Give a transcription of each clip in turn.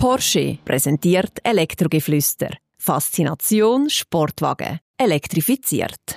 Porsche präsentiert Elektrogeflüster. Faszination Sportwagen. Elektrifiziert.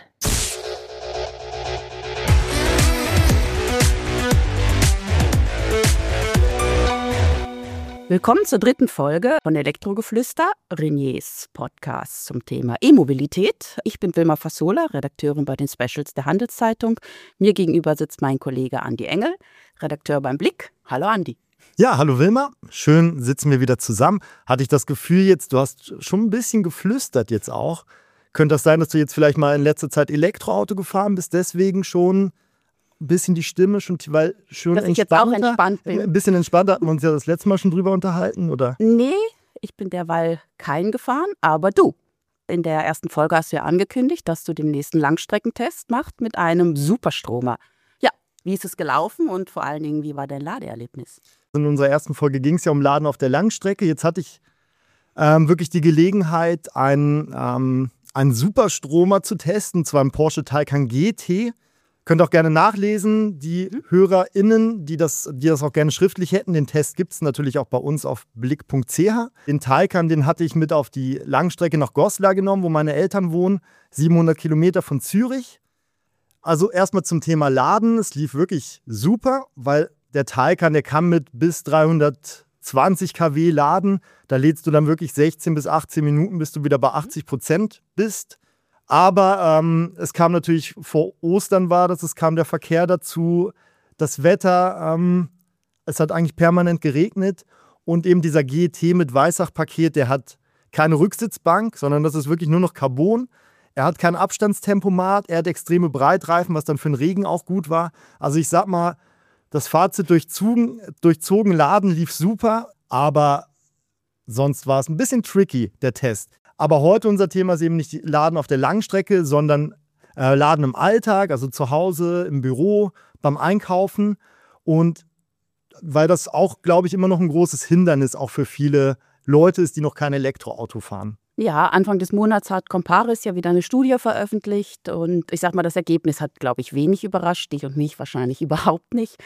Willkommen zur dritten Folge von Elektrogeflüster, Reniers Podcast zum Thema E-Mobilität. Ich bin Wilma Fassola, Redakteurin bei den Specials der Handelszeitung. Mir gegenüber sitzt mein Kollege Andi Engel, Redakteur beim Blick. Hallo Andi. Ja, hallo Wilma. Schön sitzen wir wieder zusammen. Hatte ich das Gefühl jetzt, du hast schon ein bisschen geflüstert jetzt auch. Könnte das sein, dass du jetzt vielleicht mal in letzter Zeit Elektroauto gefahren bist, deswegen schon ein bisschen die Stimme, weil schon dass ich jetzt auch entspannt bin. Ein bisschen entspannter, hatten wir uns ja das letzte Mal schon drüber unterhalten, oder? Nee, ich bin derweil kein gefahren, aber du. In der ersten Folge hast du ja angekündigt, dass du den nächsten Langstreckentest machst mit einem Superstromer. Ja, wie ist es gelaufen und vor allen Dingen, wie war dein Ladeerlebnis? In unserer ersten Folge ging es ja um Laden auf der Langstrecke. Jetzt hatte ich wirklich die Gelegenheit, einen Superstromer zu testen, und zwar einen Porsche Taycan GT. Könnt auch gerne nachlesen, die HörerInnen, die das auch gerne schriftlich hätten. Den Test gibt es natürlich auch bei uns auf blick.ch. Den Taycan, den hatte ich mit auf die Langstrecke nach Goslar genommen, wo meine Eltern wohnen, 700 Kilometer von Zürich. Also erstmal zum Thema Laden. Es lief wirklich super, weil der Taycan, der kann mit bis 320 kW laden. Da lädst du dann wirklich 16 bis 18 Minuten, bis du wieder bei 80% bist. Aber es kam natürlich, vor Ostern es kam der Verkehr dazu, das Wetter, es hat eigentlich permanent geregnet und eben dieser GT mit Weissachpaket, der hat keine Rücksitzbank, sondern das ist wirklich nur noch Carbon. Er hat kein Abstandstempomat, er hat extreme Breitreifen, was dann für den Regen auch gut war. Also ich sag mal, das Fazit durchzogen laden lief super, aber sonst war es ein bisschen tricky, der Test. Aber heute unser Thema ist eben nicht Laden auf der Langstrecke, sondern Laden im Alltag, also zu Hause, im Büro, beim Einkaufen. Und weil das auch, glaube ich, immer noch ein großes Hindernis auch für viele Leute ist, die noch kein Elektroauto fahren. Ja, Anfang des Monats hat Comparis ja wieder eine Studie veröffentlicht und ich sag mal, das Ergebnis hat, glaube ich, wenig überrascht, dich und mich wahrscheinlich überhaupt nicht.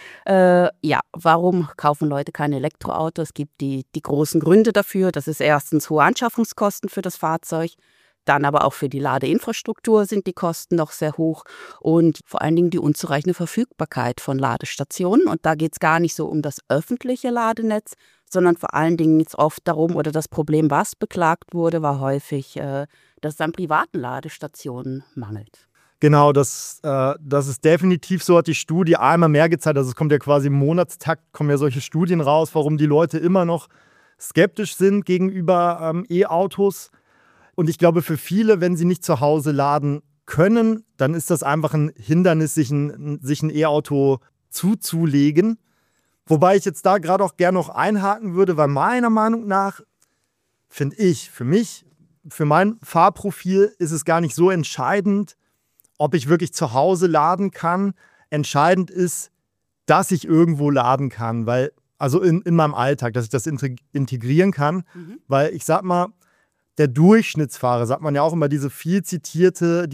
Warum kaufen Leute kein Elektroauto? Es gibt die großen Gründe dafür. Das ist erstens hohe Anschaffungskosten für das Fahrzeug. Dann aber auch für die Ladeinfrastruktur sind die Kosten noch sehr hoch und vor allen Dingen die unzureichende Verfügbarkeit von Ladestationen. Und da geht es gar nicht so um das öffentliche Ladenetz, sondern vor allen Dingen jetzt oft darum, oder das Problem, was beklagt wurde, war häufig, dass es an privaten Ladestationen mangelt. Genau, das ist definitiv so, hat die Studie einmal mehr gezeigt. Also es kommt ja quasi im Monatstakt, kommen ja solche Studien raus, warum die Leute immer noch skeptisch sind gegenüber E-Autos. Und ich glaube, für viele, wenn sie nicht zu Hause laden können, dann ist das einfach ein Hindernis, sich ein E-Auto zuzulegen. Wobei ich jetzt da gerade auch gerne noch einhaken würde, weil meiner Meinung nach, finde ich, für mein Fahrprofil ist es gar nicht so entscheidend, ob ich wirklich zu Hause laden kann. Entscheidend ist, dass ich irgendwo laden kann, also in meinem Alltag, dass ich das integrieren kann. Weil ich sag mal, der Durchschnittsfahrer, sagt man ja auch immer, diese viel zitierten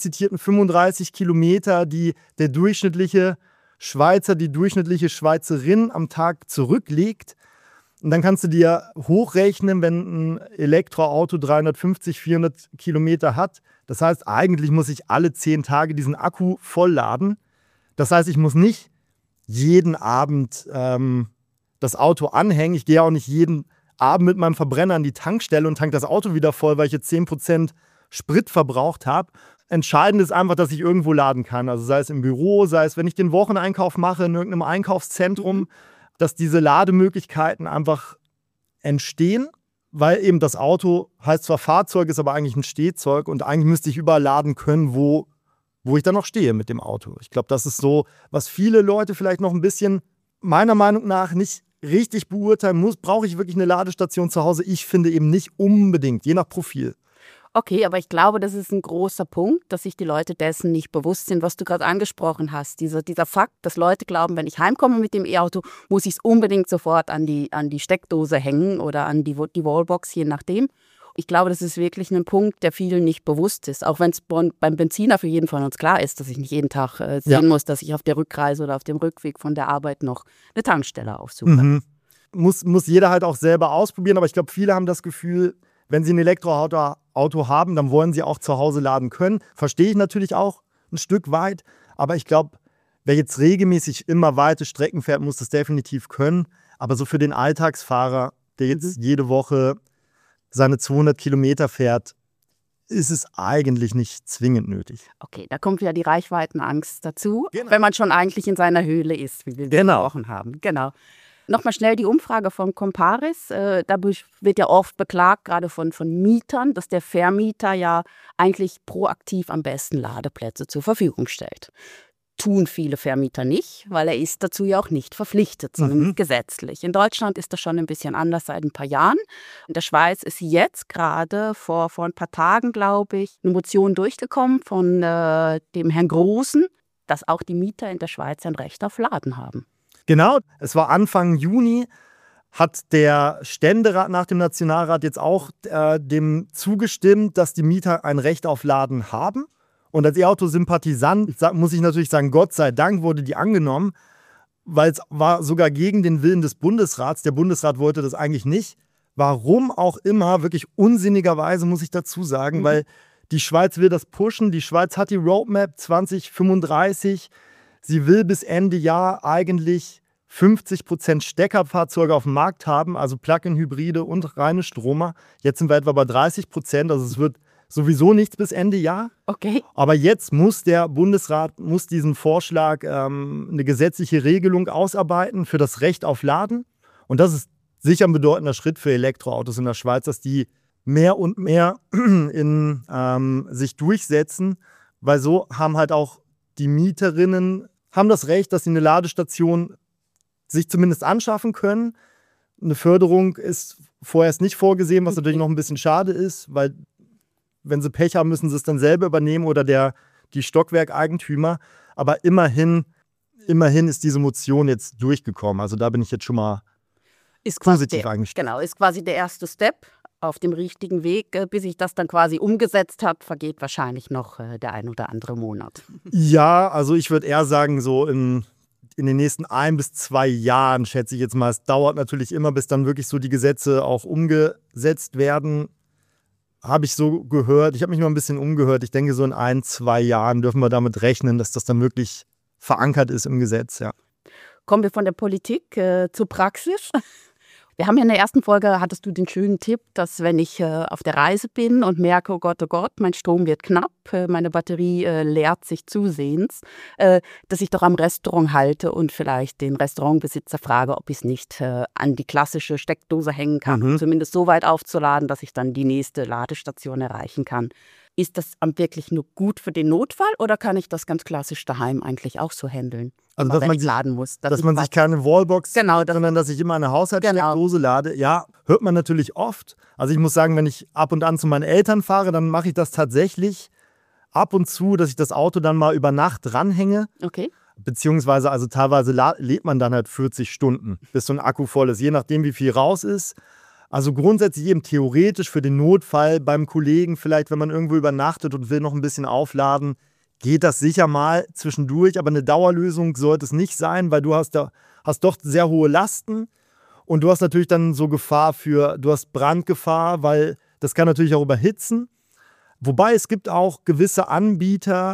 35 Kilometer, die der durchschnittliche Schweizer, die durchschnittliche Schweizerin am Tag zurücklegt. Und dann kannst du dir hochrechnen, wenn ein Elektroauto 350, 400 Kilometer hat. Das heißt, eigentlich muss ich alle 10 Tage diesen Akku vollladen. Das heißt, ich muss nicht jeden Abend das Auto anhängen. Ich gehe auch nicht jeden Abend mit meinem Verbrenner an die Tankstelle und tank das Auto wieder voll, weil ich jetzt 10% Sprit verbraucht habe. Entscheidend ist einfach, dass ich irgendwo laden kann. Also sei es im Büro, sei es, wenn ich den Wocheneinkauf mache in irgendeinem Einkaufszentrum, dass diese Lademöglichkeiten einfach entstehen, weil eben das Auto heißt zwar Fahrzeug, ist aber eigentlich ein Stehzeug und eigentlich müsste ich überall laden können, wo ich dann noch stehe mit dem Auto. Ich glaube, das ist so, was viele Leute vielleicht noch ein bisschen, meiner Meinung nach, nicht richtig beurteilen muss. Brauche ich wirklich eine Ladestation zu Hause? Ich finde eben nicht unbedingt, je nach Profil. Okay, aber ich glaube, das ist ein großer Punkt, dass sich die Leute dessen nicht bewusst sind, was du gerade angesprochen hast. Dieser Fakt, dass Leute glauben, wenn ich heimkomme mit dem E-Auto, muss ich es unbedingt sofort an die Steckdose hängen oder an die Wallbox, je nachdem. Ich glaube, das ist wirklich ein Punkt, der vielen nicht bewusst ist. Auch wenn es beim Benziner für jeden von uns klar ist, dass ich nicht jeden Tag sehen muss, dass ich auf der Rückreise oder auf dem Rückweg von der Arbeit noch eine Tankstelle aufsuche. muss jeder halt auch selber ausprobieren. Aber ich glaube, viele haben das Gefühl, wenn sie ein Elektroauto haben, dann wollen sie auch zu Hause laden können. Verstehe ich natürlich auch ein Stück weit. Aber ich glaube, wer jetzt regelmäßig immer weite Strecken fährt, muss das definitiv können. Aber so für den Alltagsfahrer, der jetzt jede Woche seine 200 Kilometer fährt, ist es eigentlich nicht zwingend nötig. Okay, da kommt ja die Reichweitenangst dazu, Genau. wenn man schon eigentlich in seiner Höhle ist, wie wir besprochen haben. Genau. Nochmal schnell die Umfrage von Comparis. Dadurch wird ja oft beklagt, gerade von Mietern, dass der Vermieter ja eigentlich proaktiv am besten Ladeplätze zur Verfügung stellt. Tun viele Vermieter nicht, weil er ist dazu ja auch nicht verpflichtet, sondern gesetzlich. In Deutschland ist das schon ein bisschen anders seit ein paar Jahren. In der Schweiz ist jetzt gerade vor ein paar Tagen, glaube ich, eine Motion durchgekommen von dem Herrn Großen, dass auch die Mieter in der Schweiz ein Recht auf Laden haben. Genau, es war Anfang Juni, hat der Ständerat nach dem Nationalrat jetzt auch dem zugestimmt, dass die Mieter ein Recht auf Laden haben. Und als E-Auto-Sympathisant muss ich natürlich sagen, Gott sei Dank wurde die angenommen, weil es war sogar gegen den Willen des Bundesrats. Der Bundesrat wollte das eigentlich nicht. Warum auch immer, wirklich unsinnigerweise muss ich dazu sagen, weil die Schweiz will das pushen. Die Schweiz hat die Roadmap 2035. Sie will bis Ende Jahr eigentlich 50% Steckerfahrzeuge auf dem Markt haben, also Plug-in-Hybride und reine Stromer. Jetzt sind wir etwa bei 30%, also es wird sowieso nichts bis Ende Jahr. Okay. Aber jetzt muss der Bundesrat diesen Vorschlag eine gesetzliche Regelung ausarbeiten für das Recht auf Laden. Und das ist sicher ein bedeutender Schritt für Elektroautos in der Schweiz, dass die mehr und mehr sich durchsetzen, weil so haben halt auch die Mieterinnen haben das Recht, dass sie eine Ladestation sich zumindest anschaffen können. Eine Förderung ist vorerst nicht vorgesehen, was natürlich noch ein bisschen schade ist, weil wenn sie Pech haben, müssen sie es dann selber übernehmen oder die Stockwerkeigentümer. Aber immerhin ist diese Motion jetzt durchgekommen. Also da bin ich jetzt schon mal positiv eingestellt. Genau, ist quasi der erste Step auf dem richtigen Weg. Bis sich das dann quasi umgesetzt hat, vergeht wahrscheinlich noch der ein oder andere Monat. Ja, also ich würde eher sagen, so in den nächsten 1 bis 2 Jahren, schätze ich jetzt mal. Es dauert natürlich immer, bis dann wirklich so die Gesetze auch umgesetzt werden. Habe ich so gehört. Ich habe mich mal ein bisschen umgehört. Ich denke, so in 1, 2 Jahren dürfen wir damit rechnen, dass das dann wirklich verankert ist im Gesetz. Ja. Kommen wir von der Politik zur Praxis. Wir haben ja in der ersten Folge, hattest du den schönen Tipp, dass wenn ich auf der Reise bin und merke, oh Gott, mein Strom wird knapp, meine Batterie leert sich zusehends, dass ich doch am Restaurant halte und vielleicht den Restaurantbesitzer frage, ob ich es nicht an die klassische Steckdose hängen kann, um zumindest so weit aufzuladen, dass ich dann die nächste Ladestation erreichen kann. Ist das wirklich nur gut für den Notfall oder kann ich das ganz klassisch daheim eigentlich auch so handeln? Also, dass man sich, laden muss. dass man sich keine Wallbox, sondern dass ich immer eine Haushaltssteckdose lade. Ja, hört man natürlich oft. Also ich muss sagen, wenn ich ab und an zu meinen Eltern fahre, dann mache ich das tatsächlich ab und zu, dass ich das Auto dann mal über Nacht dranhänge. Okay. Beziehungsweise, also teilweise lädt man dann halt 40 Stunden, bis so ein Akku voll ist, je nachdem, wie viel raus ist. Also grundsätzlich eben theoretisch für den Notfall beim Kollegen, vielleicht wenn man irgendwo übernachtet und will noch ein bisschen aufladen, geht das sicher mal zwischendurch, aber eine Dauerlösung sollte es nicht sein, weil du hast doch sehr hohe Lasten und du hast natürlich dann so du hast Brandgefahr, weil das kann natürlich auch überhitzen. Wobei es gibt auch gewisse Anbieter,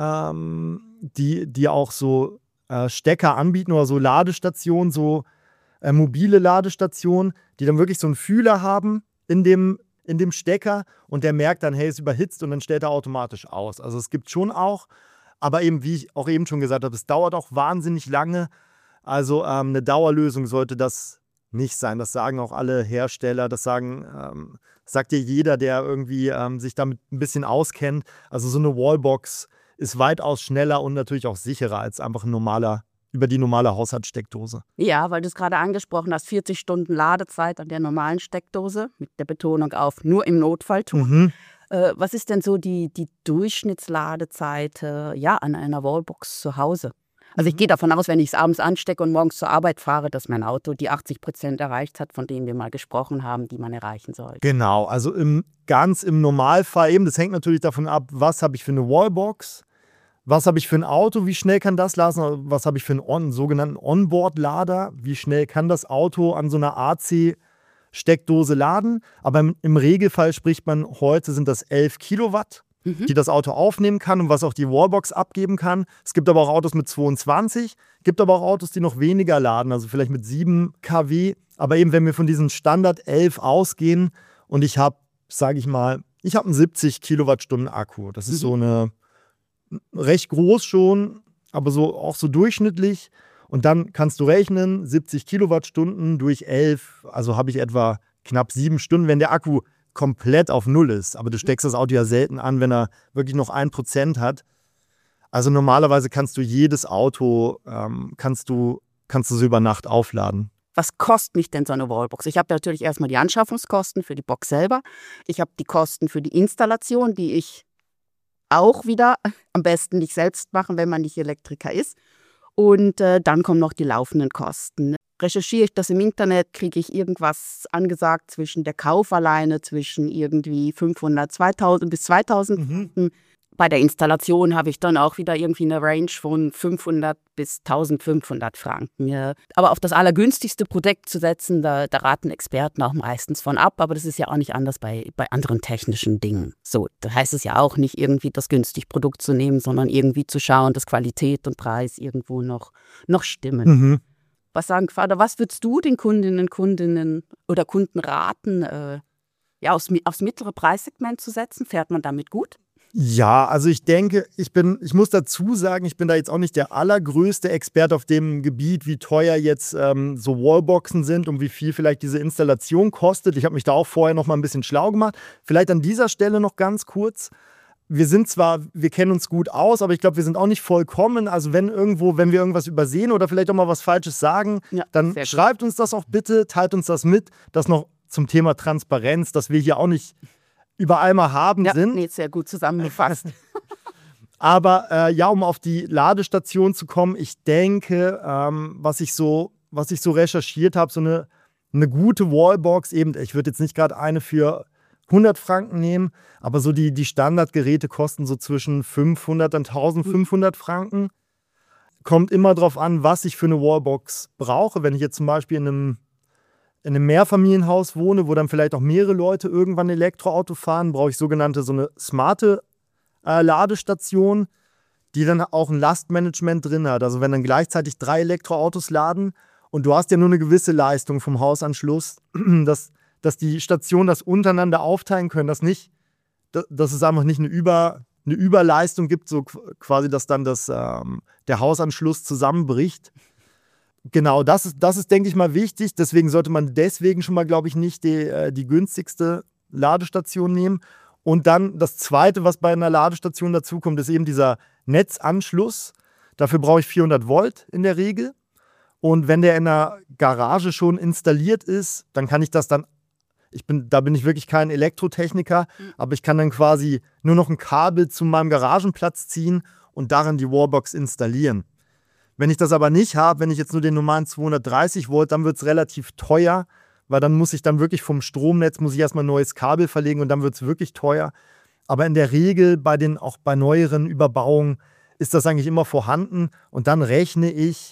die auch so Stecker anbieten oder so Ladestationen, so mobile Ladestationen, die dann wirklich so einen Fühler haben in dem Stecker und der merkt dann, hey, es überhitzt und dann stellt er automatisch aus. Also es gibt schon auch, aber eben, wie ich auch eben schon gesagt habe, es dauert auch wahnsinnig lange. Also eine Dauerlösung sollte das nicht sein. Das sagen auch alle Hersteller, sagt dir jeder, der irgendwie sich damit ein bisschen auskennt. Also so eine Wallbox ist weitaus schneller und natürlich auch sicherer als einfach über die normale Haushaltssteckdose. Ja, weil du es gerade angesprochen hast, 40 Stunden Ladezeit an der normalen Steckdose, mit der Betonung auf nur im Notfall tun. Was ist denn so die Durchschnittsladezeit an einer Wallbox zu Hause? Also ich gehe davon aus, wenn ich es abends anstecke und morgens zur Arbeit fahre, dass mein Auto die 80% erreicht hat, von denen wir mal gesprochen haben, die man erreichen sollte. Genau, also ganz im Normalfall eben, das hängt natürlich davon ab, was habe ich für eine Wallbox. was habe ich für ein Auto, wie schnell kann das laden, was habe ich für einen sogenannten Onboard-Lader, wie schnell kann das Auto an so einer AC-Steckdose laden. Aber im Regelfall spricht man, heute sind das 11 Kilowatt, die das Auto aufnehmen kann und was auch die Wallbox abgeben kann. Es gibt aber auch Autos mit 22, gibt aber auch Autos, die noch weniger laden, also vielleicht mit 7 kW. Aber eben, wenn wir von diesen Standard 11 ausgehen und ich habe, sage ich mal, ich habe einen 70 Kilowattstunden Akku. Das ist so eine recht groß schon, aber so auch so durchschnittlich. Und dann kannst du rechnen, 70 Kilowattstunden durch 11, also habe ich etwa knapp 7 Stunden, wenn der Akku komplett auf Null ist. Aber du steckst das Auto ja selten an, wenn er wirklich noch 1% hat. Also normalerweise kannst du jedes Auto, kannst du so über Nacht aufladen. Was kostet mich denn so eine Wallbox? Ich habe natürlich erstmal die Anschaffungskosten für die Box selber. Ich habe die Kosten für die Installation, die ich auch wieder am besten nicht selbst machen, wenn man nicht Elektriker ist. Und dann kommen noch die laufenden Kosten. Recherchiere ich das im Internet, kriege ich irgendwas angesagt zwischen der Kauf alleine, zwischen irgendwie 500, 2000 bis 2000. Bei der Installation habe ich dann auch wieder irgendwie eine Range von 500 bis 1500 Franken. Ja. Aber auf das allergünstigste Produkt zu setzen, da raten Experten auch meistens von ab. Aber das ist ja auch nicht anders bei anderen technischen Dingen. So, da heißt es ja auch nicht irgendwie das günstige Produkt zu nehmen, sondern irgendwie zu schauen, dass Qualität und Preis irgendwo noch stimmen. Was sagen Vater, was würdest du den Kundinnen oder Kunden raten, aufs mittlere Preissegment zu setzen? Fährt man damit gut? Ja, also ich denke, ich muss dazu sagen, ich bin da jetzt auch nicht der allergrößte Experte auf dem Gebiet, wie teuer jetzt so Wallboxen sind und wie viel vielleicht diese Installation kostet. Ich habe mich da auch vorher noch mal ein bisschen schlau gemacht. Vielleicht an dieser Stelle noch ganz kurz. Wir kennen uns gut aus, aber ich glaube, wir sind auch nicht vollkommen. Also wenn wir irgendwas übersehen oder vielleicht auch mal was Falsches sagen, dann schreibt uns das auch bitte, teilt uns das mit. Das noch zum Thema Transparenz, dass wir hier auch nicht überall mal haben sind. Nee, sehr gut zusammengefasst. Aber um auf die Ladestation zu kommen, ich denke, was ich so recherchiert habe, so eine gute Wallbox, eben, ich würde jetzt nicht gerade eine für 100 Franken nehmen, aber so die Standardgeräte kosten so zwischen 500 und 1500 Franken. Kommt immer drauf an, was ich für eine Wallbox brauche. Wenn ich jetzt zum Beispiel in einem Mehrfamilienhaus wohne, wo dann vielleicht auch mehrere Leute irgendwann Elektroauto fahren, brauche ich so eine smarte Ladestation, die dann auch ein Lastmanagement drin hat. Also wenn dann gleichzeitig 3 Elektroautos laden und du hast ja nur eine gewisse Leistung vom Hausanschluss, dass die Stationen das untereinander aufteilen können, dass es einfach nicht eine Überleistung gibt, so quasi, dass dann der Hausanschluss zusammenbricht. Genau, das ist, denke ich mal, wichtig. Deswegen sollte man schon mal, glaube ich, nicht die günstigste Ladestation nehmen. Und dann das Zweite, was bei einer Ladestation dazukommt, ist eben dieser Netzanschluss. Dafür brauche ich 400 Volt in der Regel. Und wenn der in der Garage schon installiert ist, dann kann ich das dann, da bin ich wirklich kein Elektrotechniker, aber ich kann dann quasi nur noch ein Kabel zu meinem Garagenplatz ziehen und darin die Wallbox installieren. Wenn ich das aber nicht habe, wenn ich jetzt nur den normalen 230 Volt, dann wird es relativ teuer, weil dann muss ich dann wirklich vom Stromnetz, erstmal ein neues Kabel verlegen und dann wird es wirklich teuer. Aber in der Regel auch bei neueren Überbauungen ist das eigentlich immer vorhanden und dann rechnen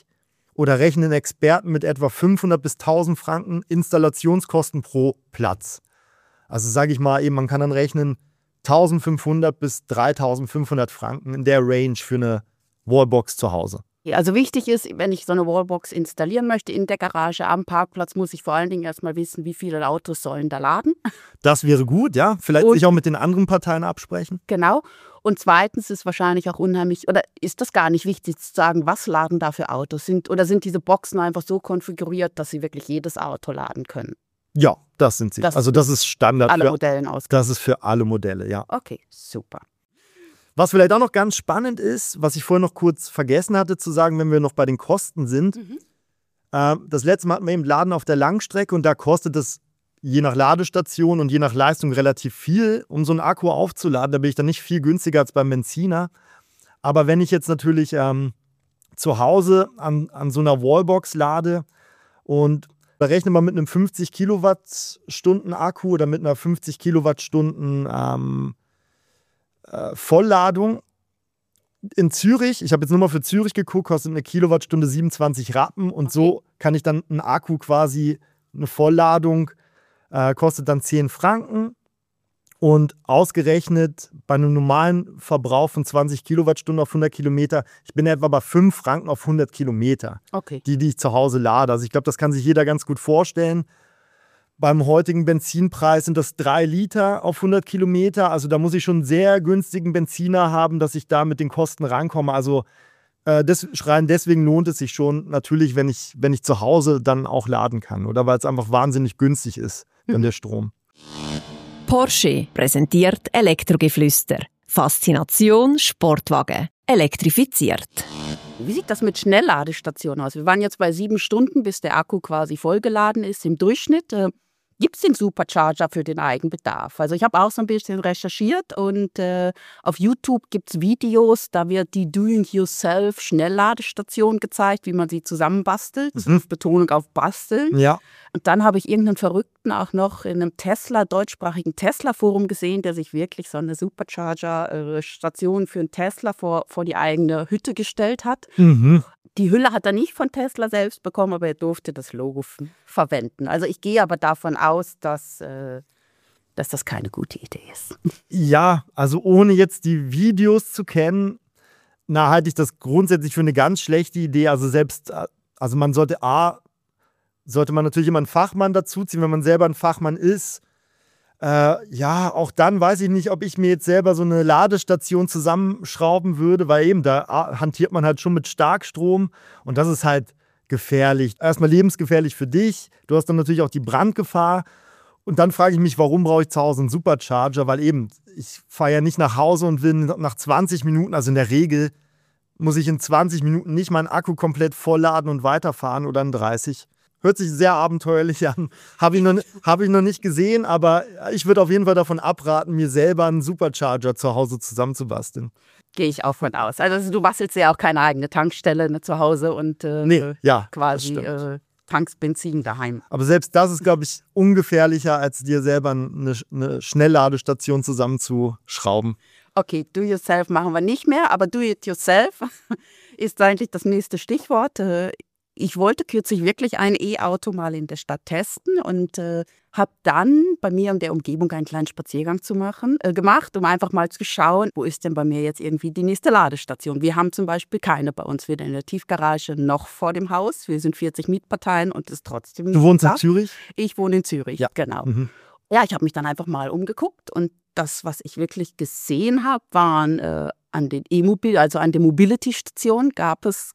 Experten mit etwa 500 bis 1000 Franken Installationskosten pro Platz. Also sage ich mal eben, man kann dann rechnen 1500 bis 3500 Franken in der Range für eine Wallbox zu Hause. Also wichtig ist, wenn ich so eine Wallbox installieren möchte in der Garage am Parkplatz, muss ich vor allen Dingen erstmal wissen, wie viele Autos sollen da laden. Das wäre gut, ja. Vielleicht sich auch mit den anderen Parteien absprechen. Genau. Und zweitens ist wahrscheinlich auch unheimlich, oder ist das gar nicht wichtig zu sagen, was laden da für Autos sind? Oder sind diese Boxen einfach so konfiguriert, dass sie wirklich jedes Auto laden können? Ja, das sind sie. Das ist Standard. Alle Modellen Das ist für alle Modelle, ja. Okay, super. Was vielleicht auch noch ganz spannend ist, was ich vorhin noch kurz vergessen hatte zu sagen, wenn wir noch bei den Kosten sind. Das letzte Mal hatten wir eben Laden auf der Langstrecke und da kostet es je nach Ladestation und je nach Leistung relativ viel, um so einen Akku aufzuladen. Da bin ich dann nicht viel günstiger als beim Benziner. Aber wenn ich jetzt natürlich zu Hause an so einer Wallbox lade und da rechnet man mit einem 50 Kilowattstunden Akku oder mit einer 50 Kilowattstunden Vollladung in Zürich, ich habe jetzt nur mal für Zürich geguckt, kostet eine Kilowattstunde 27 Rappen und so kann ich dann einen Akku quasi, eine Vollladung, kostet dann 10 Franken und ausgerechnet bei einem normalen Verbrauch von 20 Kilowattstunden auf 100 Kilometer, ich bin etwa bei 5 Franken auf 100 Kilometer, die ich zu Hause lade. Also ich glaube, das kann sich jeder ganz gut vorstellen. Beim heutigen Benzinpreis sind das 3 Liter auf 100 Kilometer. Also da muss ich schon einen sehr günstigen Benziner haben, dass ich da mit den Kosten rankomme. Also deswegen lohnt es sich schon natürlich, wenn ich zu Hause dann auch laden kann. Oder weil es einfach wahnsinnig günstig ist, dann der Strom. Porsche präsentiert Elektrogeflüster. Faszination Sportwagen. Elektrifiziert. Wie sieht das mit Schnellladestationen aus? Wir waren jetzt bei 7 Stunden, bis der Akku quasi vollgeladen ist im Durchschnitt. Gibt es den Supercharger für den Eigenbedarf? Also ich habe auch so ein bisschen recherchiert und auf YouTube gibt es Videos, da wird die Do-it-yourself-Schnellladestation gezeigt, wie man sie zusammenbastelt. Betonung auf Basteln. Ja. Und dann habe ich irgendeinen Verrückten auch noch in einem deutschsprachigen Tesla-Forum gesehen, der sich wirklich so eine Supercharger-Station für einen Tesla vor die eigene Hütte gestellt hat. Die Hülle hat er nicht von Tesla selbst bekommen, aber er durfte das Logo verwenden. Also ich gehe aber davon aus, dass das keine gute Idee ist. Ja, also ohne jetzt die Videos zu kennen, halte ich das grundsätzlich für eine ganz schlechte Idee. Also man sollte man natürlich immer einen Fachmann dazuziehen, wenn man selber ein Fachmann ist. Auch dann weiß ich nicht, ob ich mir jetzt selber so eine Ladestation zusammenschrauben würde, weil eben da hantiert man halt schon mit Starkstrom und das ist halt gefährlich. Erstmal lebensgefährlich für dich, du hast dann natürlich auch die Brandgefahr und dann frage ich mich, warum brauche ich zu Hause einen Supercharger, weil eben, ich fahre ja nicht nach Hause und will nach 20 Minuten, also in der Regel muss ich in 20 Minuten nicht meinen Akku komplett vollladen und weiterfahren oder in 30. Hört sich sehr abenteuerlich an. Habe ich noch nicht gesehen, aber ich würde auf jeden Fall davon abraten, mir selber einen Supercharger zu Hause zusammenzubasteln. Gehe ich auch von aus. Also du bastelst ja auch keine eigene Tankstelle zu Hause und quasi tankst Benzin daheim. Aber selbst das ist, glaube ich, ungefährlicher, als dir selber eine Schnellladestation zusammenzuschrauben. Okay, do-yourself machen wir nicht mehr, aber do-it-yourself ist eigentlich das nächste Stichwort. Ich wollte kürzlich wirklich ein E-Auto mal in der Stadt testen und habe dann bei mir in der Umgebung einen kleinen Spaziergang gemacht, um einfach mal zu schauen, wo ist denn bei mir jetzt irgendwie die nächste Ladestation. Wir haben zum Beispiel keine bei uns, weder in der Tiefgarage noch vor dem Haus. Wir sind 40 Mietparteien und es ist trotzdem nicht. Du wohnst in Zürich? Ich wohne in Zürich, ja. Genau. Ja, ich habe mich dann einfach mal umgeguckt und das, was ich wirklich gesehen habe, waren an den an der Mobility-Station gab es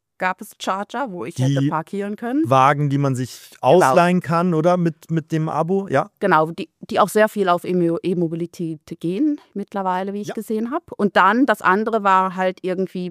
Charger, wo ich hätte parkieren können. Wagen, die man sich ausleihen kann, oder? Mit dem Abo, ja? Genau, die auch sehr viel auf E-Mobilität gehen mittlerweile, wie ich gesehen habe. Und dann das andere war halt irgendwie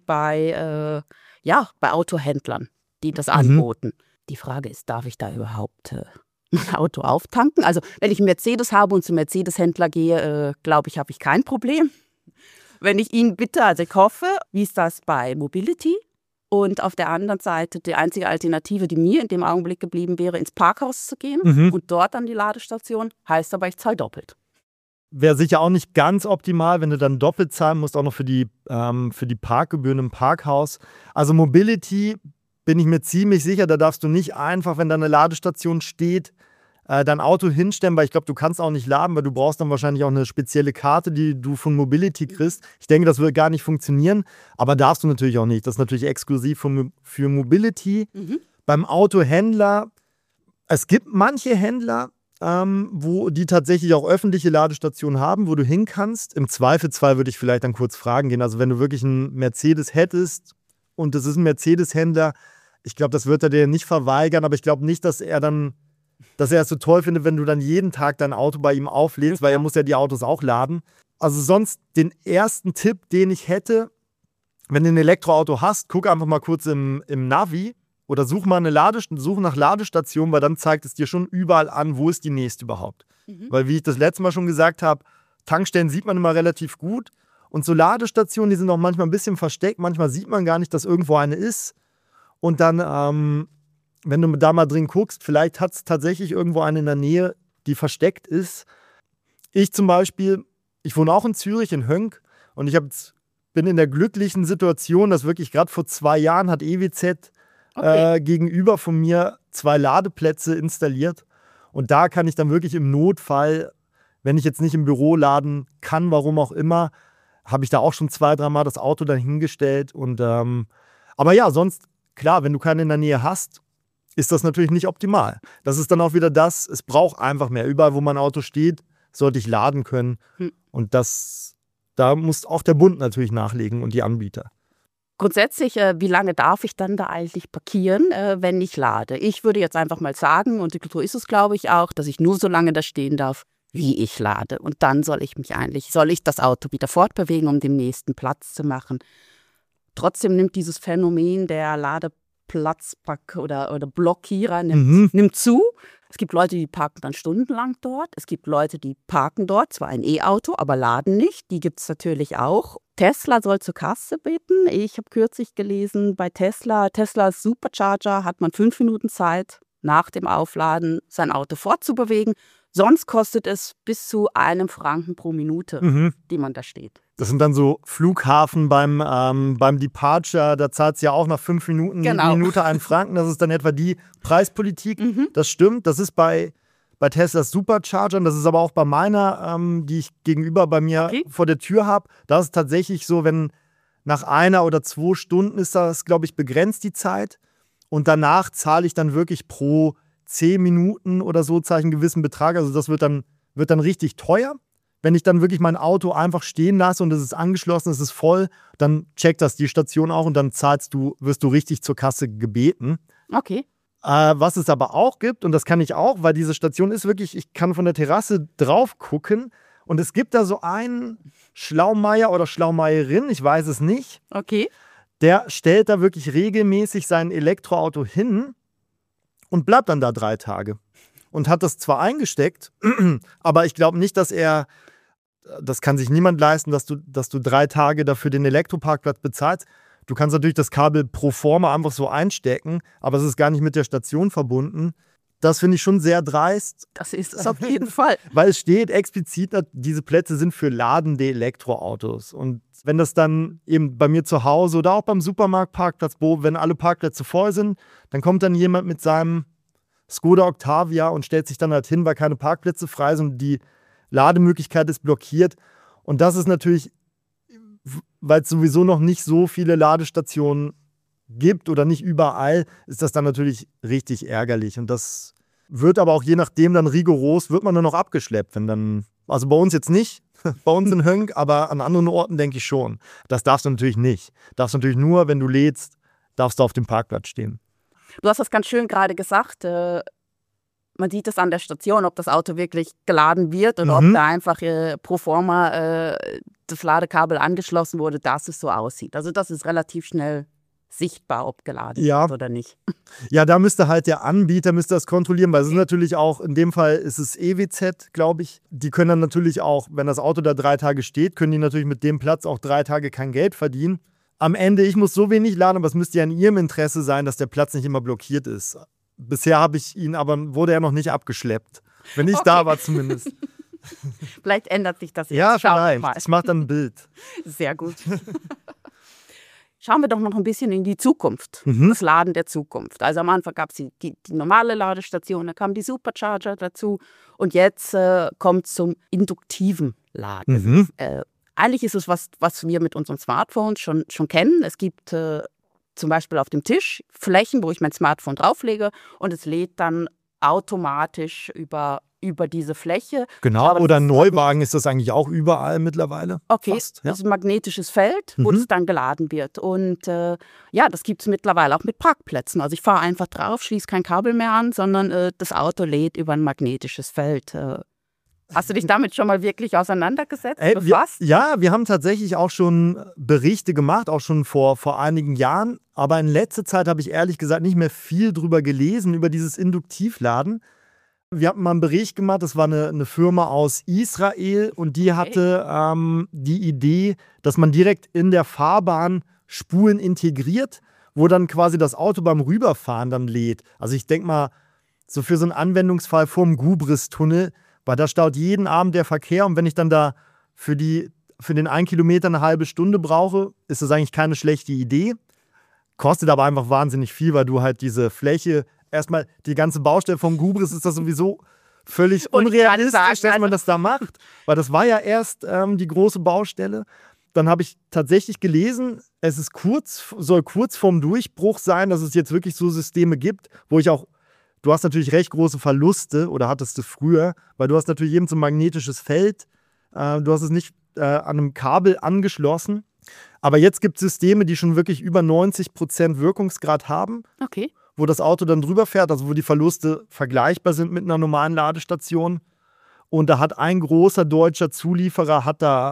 bei Autohändlern, die das anboten. Die Frage ist, darf ich da überhaupt ein Auto auftanken? Also wenn ich einen Mercedes habe und zum Mercedes-Händler gehe, glaube ich, habe ich kein Problem. Wenn ich ihn bitte, also ich hoffe, wie ist das bei Mobility? Und auf der anderen Seite die einzige Alternative, die mir in dem Augenblick geblieben wäre, ins Parkhaus zu gehen und dort an die Ladestation, heißt aber, ich zahle doppelt. Wäre sicher auch nicht ganz optimal, wenn du dann doppelt zahlen musst, auch noch für die Parkgebühren im Parkhaus. Also Mobility bin ich mir ziemlich sicher, da darfst du nicht einfach, wenn da eine Ladestation steht, dein Auto hinstellen, weil ich glaube, du kannst auch nicht laden, weil du brauchst dann wahrscheinlich auch eine spezielle Karte, die du von Mobility kriegst. Ich denke, das wird gar nicht funktionieren, aber darfst du natürlich auch nicht. Das ist natürlich exklusiv für Mobility. Beim Autohändler, es gibt manche Händler, wo die tatsächlich auch öffentliche Ladestationen haben, wo du hin kannst. Im Zweifelsfall würde ich vielleicht dann kurz fragen gehen. Also wenn du wirklich einen Mercedes hättest und das ist ein Mercedes-Händler, ich glaube, das wird er dir nicht verweigern, aber ich glaube nicht, dass er es so toll findet, wenn du dann jeden Tag dein Auto bei ihm auflädst, weil er muss ja die Autos auch laden. Also sonst den ersten Tipp, den ich hätte, wenn du ein Elektroauto hast, guck einfach mal kurz im Navi oder such nach Ladestationen, weil dann zeigt es dir schon überall an, wo ist die nächste überhaupt. Weil wie ich das letzte Mal schon gesagt habe, Tankstellen sieht man immer relativ gut und so Ladestationen, die sind auch manchmal ein bisschen versteckt, manchmal sieht man gar nicht, dass irgendwo eine ist und dann wenn du da mal drin guckst, vielleicht hat es tatsächlich irgendwo eine in der Nähe, die versteckt ist. Ich zum Beispiel, ich wohne auch in Zürich, in Höngg und ich habe jetzt bin in der glücklichen Situation, dass wirklich gerade vor 2 Jahren hat EWZ gegenüber von mir 2 Ladeplätze installiert. Und da kann ich dann wirklich im Notfall, wenn ich jetzt nicht im Büro laden kann, warum auch immer, habe ich da auch schon 2, 3 Mal das Auto dann hingestellt. Und, aber ja, sonst, klar, wenn du keinen in der Nähe hast, ist das natürlich nicht optimal. Das ist dann auch wieder das, es braucht einfach mehr. Überall, wo mein Auto steht, sollte ich laden können. Und da muss auch der Bund natürlich nachlegen und die Anbieter. Grundsätzlich, wie lange darf ich dann da eigentlich parkieren, wenn ich lade? Ich würde jetzt einfach mal sagen, und so ist es, glaube ich, auch, dass ich nur so lange da stehen darf, wie ich lade. Und dann soll ich das Auto wieder fortbewegen, um den nächsten Platz zu machen. Trotzdem nimmt dieses Phänomen der Ladeplatzpack oder Blockierer nimmt zu. Es gibt Leute, die parken dann stundenlang dort. Es gibt Leute, die parken dort, zwar ein E-Auto, aber laden nicht. Die gibt es natürlich auch. Tesla soll zur Kasse bitten. Ich habe kürzlich gelesen, bei Teslas Supercharger hat man 5 Minuten Zeit, nach dem Aufladen sein Auto fortzubewegen. Sonst kostet es bis zu 1 Franken pro Minute, die man da steht. Das sind dann so Flughafen beim Departure, da zahlt es ja auch nach 5 Minuten die Minute 1 Franken. Das ist dann etwa die Preispolitik. Das stimmt, das ist bei Teslas Superchargern, das ist aber auch bei meiner, die ich gegenüber bei mir vor der Tür habe. Da ist es tatsächlich so, wenn nach 1 oder 2 Stunden ist das, glaube ich, begrenzt die Zeit. Und danach zahle ich dann wirklich pro 10 Minuten oder so zahle ich einen gewissen Betrag. Also das wird dann richtig teuer. Wenn ich dann wirklich mein Auto einfach stehen lasse und es ist angeschlossen, es ist voll, dann checkt das die Station auch und dann wirst du richtig zur Kasse gebeten. Okay. Was es aber auch gibt, und das kann ich auch, weil diese Station ist wirklich, ich kann von der Terrasse drauf gucken und es gibt da so einen Schlaumeier oder Schlaumeierin, ich weiß es nicht. Okay. Der stellt da wirklich regelmäßig sein Elektroauto hin und bleibt dann da 3 Tage. Und hat das zwar eingesteckt, aber ich glaube nicht, das kann sich niemand leisten, dass du 3 Tage dafür den Elektroparkplatz bezahlst. Du kannst natürlich das Kabel pro forma einfach so einstecken, aber es ist gar nicht mit der Station verbunden. Das finde ich schon sehr dreist. Das ist es auf jeden Fall. Weil es steht explizit, diese Plätze sind für ladende Elektroautos. Und wenn das dann eben bei mir zu Hause oder auch beim Supermarktparkplatz, wenn alle Parkplätze voll sind, dann kommt dann jemand mit seinem Skoda Octavia und stellt sich dann halt hin, weil keine Parkplätze frei sind und die Lademöglichkeit ist blockiert. Und das ist natürlich, weil es sowieso noch nicht so viele Ladestationen gibt oder nicht überall, ist das dann natürlich richtig ärgerlich. Und das wird aber auch je nachdem dann rigoros, wird man dann noch abgeschleppt. Also bei uns jetzt nicht, bei uns in Höngg, aber an anderen Orten denke ich schon. Das darfst du natürlich nicht. Darfst natürlich nur, wenn du lädst, darfst du auf dem Parkplatz stehen. Du hast das ganz schön gerade gesagt. Man sieht es an der Station, ob das Auto wirklich geladen wird oder ob da einfach pro forma das Ladekabel angeschlossen wurde, dass es so aussieht. Also das ist relativ schnell sichtbar, ob geladen wird oder nicht. Ja, da müsste halt der Anbieter das kontrollieren, weil es ist natürlich auch, in dem Fall ist es EWZ, glaube ich. Die können dann natürlich auch, wenn das Auto da 3 Tage steht, können die natürlich mit dem Platz auch 3 Tage kein Geld verdienen. Am Ende, ich muss so wenig laden, aber es müsste ja in ihrem Interesse sein, dass der Platz nicht immer blockiert ist. Bisher wurde er noch nicht abgeschleppt. Wenn ich da war zumindest. Vielleicht ändert sich das jetzt. Ja, vielleicht. Ich mache dann ein Bild. Sehr gut. Schauen wir doch noch ein bisschen in die Zukunft, das Laden der Zukunft. Also am Anfang gab es die normale Ladestation, dann kamen die Supercharger dazu und jetzt kommt es zum induktiven Laden. Eigentlich ist es was wir mit unseren Smartphones schon kennen. Es gibt zum Beispiel auf dem Tisch Flächen, wo ich mein Smartphone drauflege und es lädt dann automatisch über diese Fläche. Genau, oder ein Neuwagen ist das eigentlich auch überall mittlerweile. Okay, fast, ja. Das ist ein magnetisches Feld, wo das dann geladen wird. Und das gibt es mittlerweile auch mit Parkplätzen. Also ich fahre einfach drauf, schließe kein Kabel mehr an, sondern das Auto lädt über ein magnetisches Feld. Hast du dich damit schon mal wirklich auseinandergesetzt, befasst? Wir haben tatsächlich auch schon Berichte gemacht, auch schon vor einigen Jahren. Aber in letzter Zeit habe ich ehrlich gesagt nicht mehr viel drüber gelesen, über dieses Induktivladen. Wir hatten mal einen Bericht gemacht, das war eine Firma aus Israel und die hatte die Idee, dass man direkt in der Fahrbahn Spulen integriert, wo dann quasi das Auto beim Rüberfahren dann lädt. Also ich denke mal, so für so einen Anwendungsfall vorm Gubristunnel, weil da staut jeden Abend der Verkehr und wenn ich dann da für die für den 1 Kilometer eine halbe Stunde brauche, ist das eigentlich keine schlechte Idee. Kostet aber einfach wahnsinnig viel, weil du halt diese Fläche, erstmal die ganze Baustelle vom Hubris ist das sowieso völlig unrealistisch, dass man das da macht. Weil das war ja erst die große Baustelle. Dann habe ich tatsächlich gelesen, es ist soll kurz vorm Durchbruch sein, dass es jetzt wirklich so Systeme gibt, wo ich auch, du hast natürlich recht große Verluste oder hattest du früher, weil du hast natürlich eben so ein magnetisches Feld, du hast es nicht an einem Kabel angeschlossen. Aber jetzt gibt es Systeme, die schon wirklich über 90% Wirkungsgrad haben, Okay. wo das Auto dann drüber fährt, also wo die Verluste vergleichbar sind mit einer normalen Ladestation. Und da hat ein großer deutscher Zulieferer,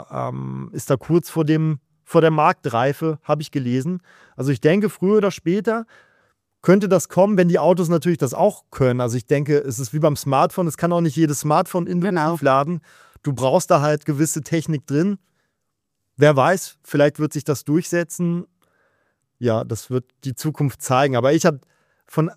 ist da kurz vor der Marktreife, habe ich gelesen. Also ich denke, früher oder später könnte das kommen, wenn die Autos natürlich das auch können. Also ich denke, es ist wie beim Smartphone, es kann auch nicht jedes Smartphone induktiv laden. Du brauchst da halt gewisse Technik drin. Wer weiß, vielleicht wird sich das durchsetzen. Ja, das wird die Zukunft zeigen. Aber ich habe von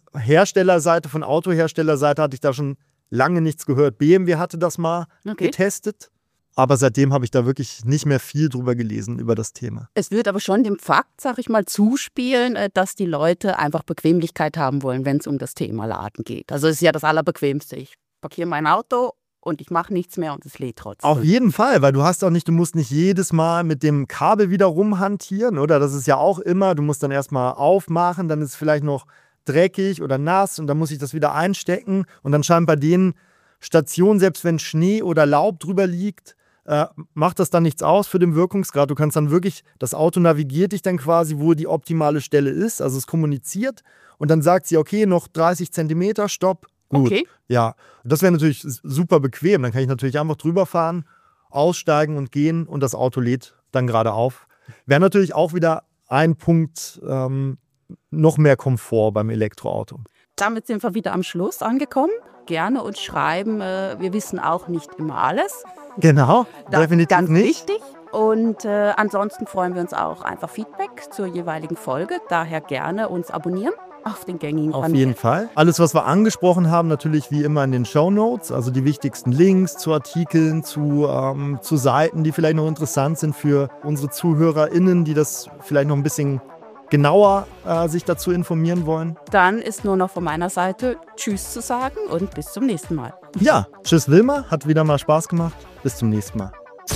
Autoherstellerseite hatte ich da schon lange nichts gehört. BMW hatte das mal getestet, aber seitdem habe ich da wirklich nicht mehr viel drüber gelesen, über das Thema. Es wird aber schon dem Fakt, sag ich mal, zuspielen, dass die Leute einfach Bequemlichkeit haben wollen, wenn es um das Thema Laden geht. Also es ist ja das Allerbequemste. Ich parkiere mein Auto und ich mache nichts mehr und es lädt trotzdem. Auf jeden Fall, weil du musst nicht jedes Mal mit dem Kabel wieder rumhantieren, oder? Das ist ja auch immer, du musst dann erstmal aufmachen, dann ist es vielleicht noch dreckig oder nass und dann muss ich das wieder einstecken und dann scheint bei den Stationen, selbst wenn Schnee oder Laub drüber liegt, macht das dann nichts aus für den Wirkungsgrad. Du kannst dann wirklich, das Auto navigiert dich dann quasi, wo die optimale Stelle ist, also es kommuniziert und dann sagt sie, okay, noch 30 Zentimeter, stopp, gut. Okay. Ja, das wäre natürlich super bequem, dann kann ich natürlich einfach drüber fahren, aussteigen und gehen und das Auto lädt dann gerade auf. Wäre natürlich auch wieder ein Punkt, noch mehr Komfort beim Elektroauto. Damit sind wir wieder am Schluss angekommen. Gerne uns schreiben. Wir wissen auch nicht immer alles. Genau, Das definitiv ist ganz nicht. wichtig. Und ansonsten freuen wir uns auch einfach Feedback zur jeweiligen Folge. Daher gerne uns abonnieren auf den gängigen Auf Kanälen. jeden Fall. Alles, was wir angesprochen haben, natürlich wie immer in den Shownotes, also die wichtigsten Links zu Artikeln, zu Seiten, die vielleicht noch interessant sind für unsere ZuhörerInnen, die das vielleicht noch ein bisschen genauer sich dazu informieren wollen. Dann ist nur noch von meiner Seite Tschüss zu sagen und bis zum nächsten Mal. Ja, tschüss Wilma, hat wieder mal Spaß gemacht. Bis zum nächsten Mal.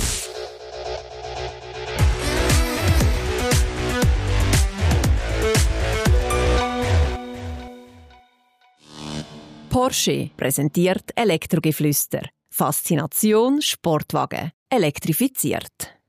Porsche präsentiert Elektrogeflüster. Faszination Sportwagen. Elektrifiziert.